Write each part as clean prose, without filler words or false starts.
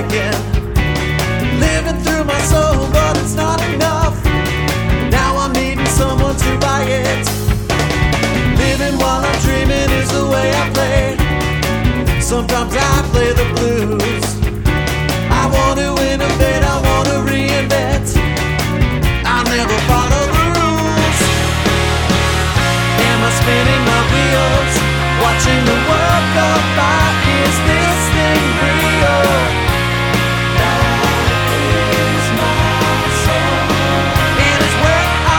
again. Living through my soul, but it's not enough. Now I'm needing someone to buy it. Living while I'm dreaming is the way I play. Sometimes I play the blues. I want to innovate, I want to reinvent. I never follow the rules. Am I spinning my wheels, watching the world go by? Is this thing real? Life is my soul, and it's where I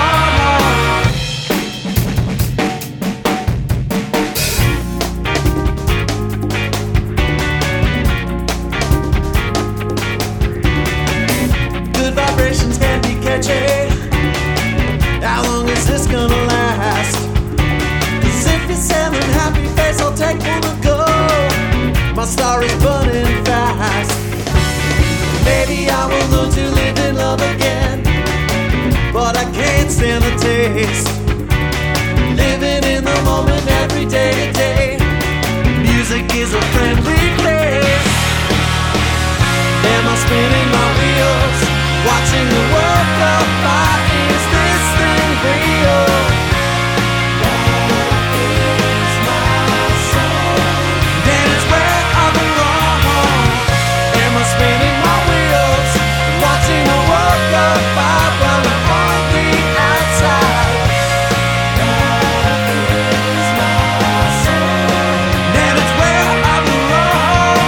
belong. Good vibrations can be catchy. How long is this gonna last? 'Cause if you're selling happy face, I'll take one to go. My star is burning fast. Maybe I will learn to live in love again, but I can't stand the taste. Living in the moment every day to day. Music is a friendly place. Am I spinning my wheels, watching the world go by? Is this thing real? Life is my soul, then it's where I belong. Am I spinning my wheels, watching the world go by while I'm on the outside? Life is my soul, then it's where I belong.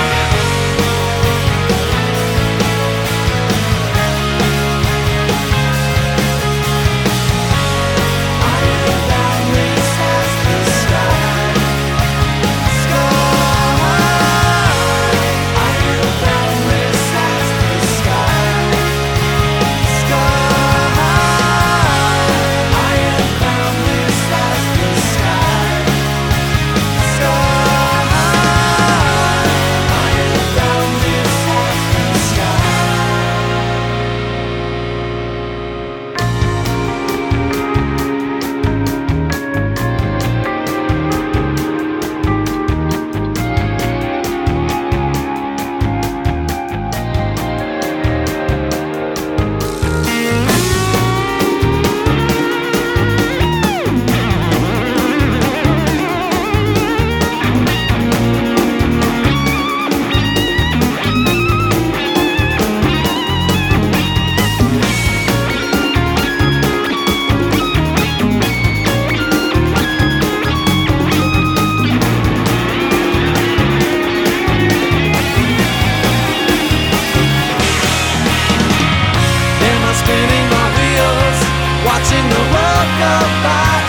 I am boundless as the sky. I am boundless as the sky. I am boundless as the sky. I am boundless as the Am I spinning my wheels, watching the world go by?